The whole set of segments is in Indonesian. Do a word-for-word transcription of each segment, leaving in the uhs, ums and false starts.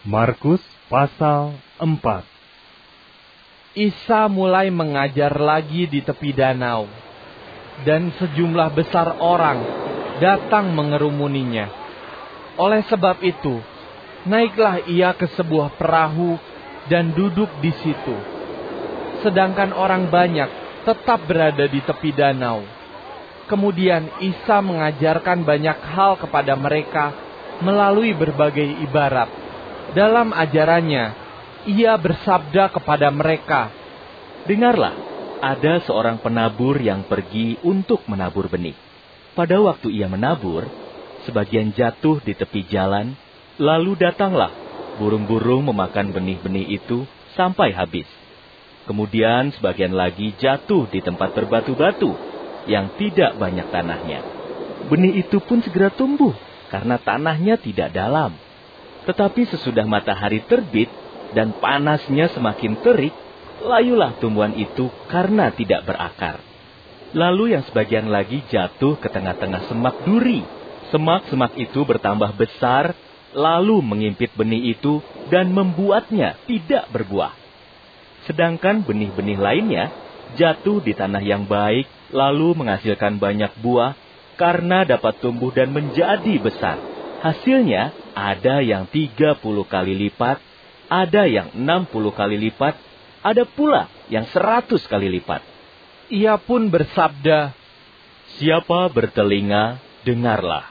Markus pasal empat. Isa mulai mengajar lagi di tepi danau, dan sejumlah besar orang datang mengerumuninya. Oleh sebab itu, naiklah ia ke sebuah perahu dan duduk di situ. Sedangkan orang banyak tetap berada di tepi danau. Kemudian Isa mengajarkan banyak hal kepada mereka melalui berbagai ibarat. Dalam ajarannya, ia bersabda kepada mereka, "Dengarlah, ada seorang penabur yang pergi untuk menabur benih. Pada waktu ia menabur, sebagian jatuh di tepi jalan, lalu datanglah burung-burung memakan benih-benih itu sampai habis. Kemudian sebagian lagi jatuh di tempat berbatu-batu yang tidak banyak tanahnya. Benih itu pun segera tumbuh karena tanahnya tidak dalam. Tetapi sesudah matahari terbit dan panasnya semakin terik, layulah tumbuhan itu karena tidak berakar. Lalu yang sebagian lagi jatuh ke tengah-tengah semak duri. Semak-semak itu bertambah besar, lalu mengimpit benih itu dan membuatnya tidak berbuah. Sedangkan benih-benih lainnya jatuh di tanah yang baik, lalu menghasilkan banyak buah karena dapat tumbuh dan menjadi besar. Hasilnya ada yang tiga puluh kali lipat, ada yang enam puluh kali lipat, ada pula yang seratus kali lipat." Ia pun bersabda, "Siapa bertelinga, dengarlah."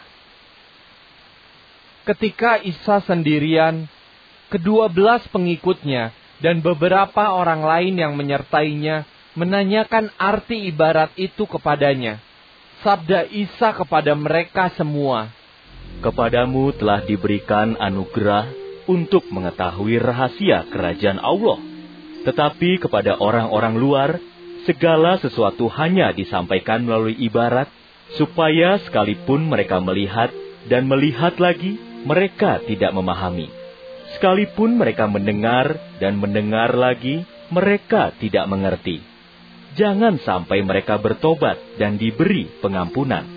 Ketika Isa sendirian, kedua belas pengikutnya dan beberapa orang lain yang menyertainya menanyakan arti ibarat itu kepadanya. Sabda Isa kepada mereka semua, "Kepadamu telah diberikan anugerah untuk mengetahui rahasia kerajaan Allah. Tetapi kepada orang-orang luar, segala sesuatu hanya disampaikan melalui ibarat, supaya sekalipun mereka melihat dan melihat lagi, mereka tidak memahami. Sekalipun mereka mendengar dan mendengar lagi, mereka tidak mengerti. Jangan sampai mereka bertobat dan diberi pengampunan."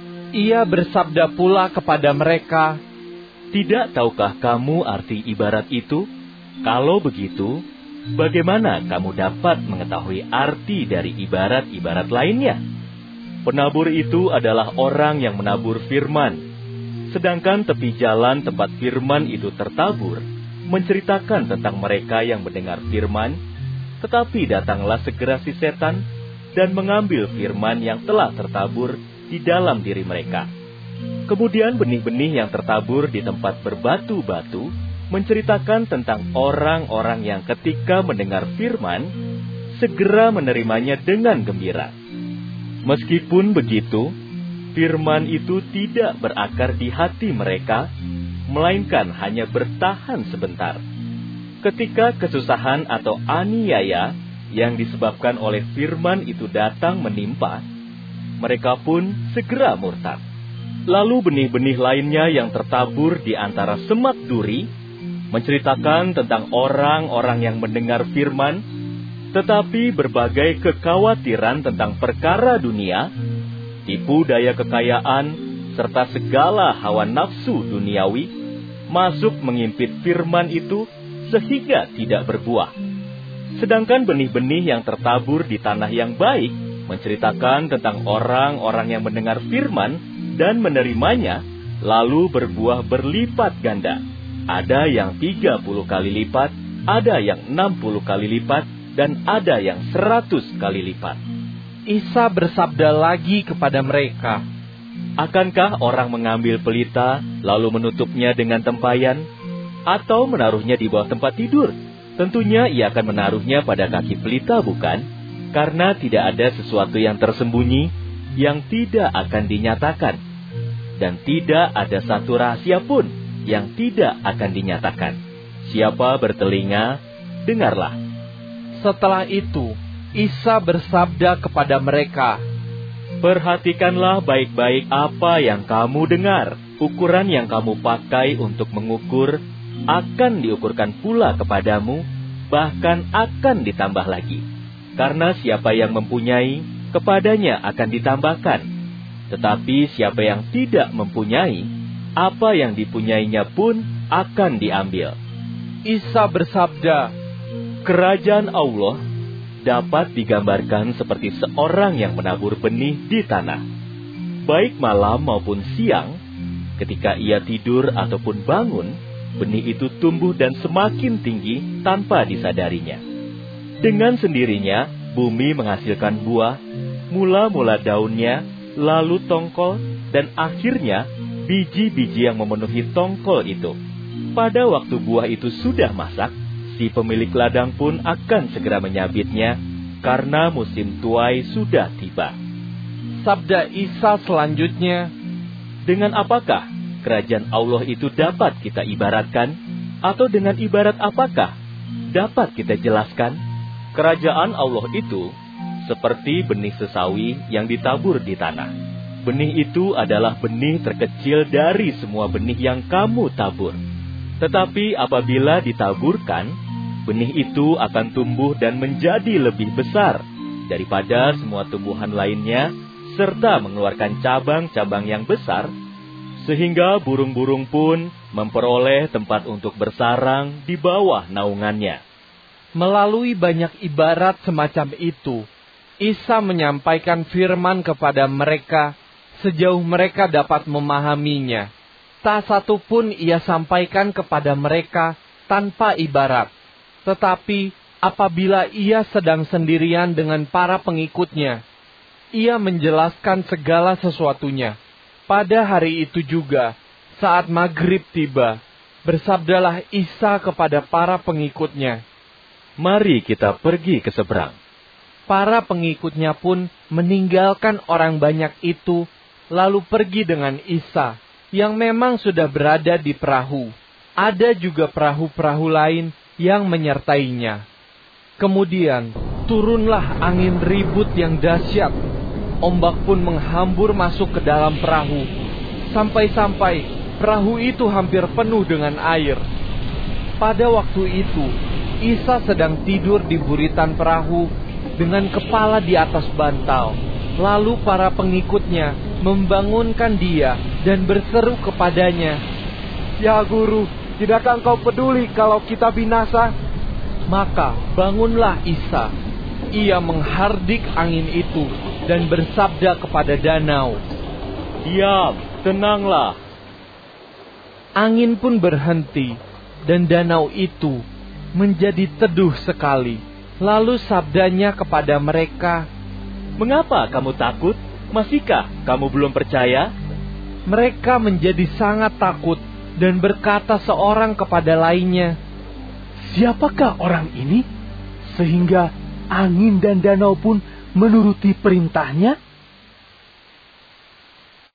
Ia bersabda pula kepada mereka, "Tidak tahukah kamu arti ibarat itu? Kalau begitu, bagaimana kamu dapat mengetahui arti dari ibarat-ibarat lainnya? Penabur itu adalah orang yang menabur firman. Sedangkan tepi jalan tempat firman itu tertabur, menceritakan tentang mereka yang mendengar firman, tetapi datanglah segera si setan dan mengambil firman yang telah tertabur di dalam diri mereka. Kemudian benih-benih yang tertabur di tempat berbatu-batu menceritakan tentang orang-orang yang ketika mendengar firman, segera menerimanya dengan gembira. Meskipun begitu, firman itu tidak berakar di hati mereka, melainkan hanya bertahan sebentar. Ketika kesusahan atau aniaya yang disebabkan oleh firman itu datang menimpa, mereka pun segera murtad. Lalu benih-benih lainnya yang tertabur di antara semak duri menceritakan tentang orang-orang yang mendengar firman, tetapi berbagai kekhawatiran tentang perkara dunia, tipu daya kekayaan, serta segala hawa nafsu duniawi masuk mengimpit firman itu sehingga tidak berbuah. Sedangkan benih-benih yang tertabur di tanah yang baik menceritakan tentang orang-orang yang mendengar firman dan menerimanya, lalu berbuah berlipat ganda. Ada yang tiga puluh kali lipat, ada yang enam puluh kali lipat, dan ada yang seratus kali lipat." Isa bersabda lagi kepada mereka, "Akankah orang mengambil pelita, lalu menutupnya dengan tempayan, atau menaruhnya di bawah tempat tidur? Tentunya ia akan menaruhnya pada kaki pelita, bukan? Karena tidak ada sesuatu yang tersembunyi yang tidak akan dinyatakan, dan tidak ada satu rahasia pun yang tidak akan dinyatakan. Siapa bertelinga, dengarlah." Setelah itu, Isa bersabda kepada mereka, "Perhatikanlah baik-baik apa yang kamu dengar. Ukuran yang kamu pakai untuk mengukur akan diukurkan pula kepadamu, bahkan akan ditambah lagi. Karena siapa yang mempunyai, kepadanya akan ditambahkan. Tetapi siapa yang tidak mempunyai, apa yang dipunyainya pun akan diambil. Isa bersabda, "Kerajaan Allah dapat digambarkan seperti seorang yang menabur benih di tanah. Baik malam maupun siang, ketika ia tidur ataupun bangun, benih itu tumbuh dan semakin tinggi tanpa disadarinya. Dengan sendirinya, bumi menghasilkan buah, mula-mula daunnya, lalu tongkol, dan akhirnya biji-biji yang memenuhi tongkol itu. Pada waktu buah itu sudah masak, si pemilik ladang pun akan segera menyabitnya, karena musim tuai sudah tiba." Sabda Isa selanjutnya, Dengan apakah kerajaan Allah itu dapat kita ibaratkan? Atau dengan ibarat apakah dapat kita jelaskan? Kerajaan Allah itu seperti benih sesawi yang ditabur di tanah. Benih itu adalah benih terkecil dari semua benih yang kamu tabur. Tetapi apabila ditaburkan, benih itu akan tumbuh dan menjadi lebih besar daripada semua tumbuhan lainnya, serta mengeluarkan cabang-cabang yang besar, sehingga burung-burung pun memperoleh tempat untuk bersarang di bawah naungannya. melalui banyak ibarat semacam itu, Isa menyampaikan firman kepada mereka sejauh mereka dapat memahaminya. Tak satu pun ia sampaikan kepada mereka tanpa ibarat. Tetapi apabila ia sedang sendirian dengan para pengikutnya, ia menjelaskan segala sesuatunya. Pada hari itu juga, saat maghrib tiba, bersabdalah Isa kepada para pengikutnya, "Mari kita pergi ke seberang." Para pengikutnya pun meninggalkan orang banyak itu, lalu pergi dengan Isa, yang memang sudah berada di perahu. Ada juga perahu-perahu lain yang menyertainya. Kemudian turunlah angin ribut yang dahsyat. Ombak pun menghambur masuk ke dalam perahu, sampai-sampai perahu itu hampir penuh dengan air. Pada waktu itu, Isa sedang tidur di buritan perahu dengan kepala di atas bantal. Lalu para pengikutnya membangunkan dia dan berseru kepadanya, "Ya Guru, tidakkah engkau peduli kalau kita binasa?" Maka bangunlah Isa. Ia menghardik angin itu dan bersabda kepada danau, "Diam, tenanglah." Angin pun berhenti dan danau itu menjadi teduh sekali. Lalu sabdanya kepada mereka, "Mengapa kamu takut? Masihkah kamu belum percaya?" Mereka menjadi sangat takut dan berkata seorang kepada lainnya, "Siapakah orang ini? Sehingga angin dan danau pun menuruti perintahnya?"